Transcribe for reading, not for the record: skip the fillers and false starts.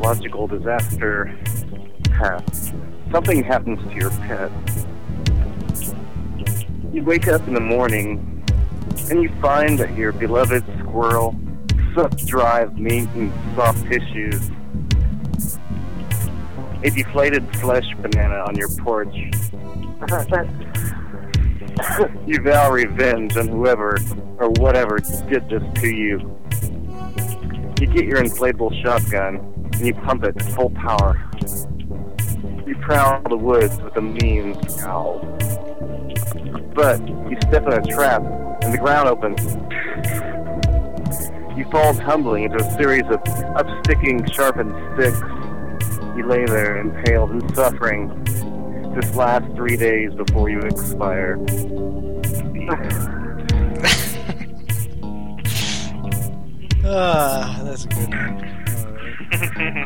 ecological disaster, something happens to your pet. You wake up in the morning and you find that your beloved squirrel sucks dry meat and soft tissues. A deflated flesh banana on your porch. You vow revenge on whoever or whatever did this to you. You get your inflatable shotgun and you pump it to full power. You prowl the woods with a mean scowl. But you step in a trap and the ground opens. You fall tumbling into a series of upsticking, sharpened sticks. You lay there impaled and suffering this last 3 days before you expire. That's a good one.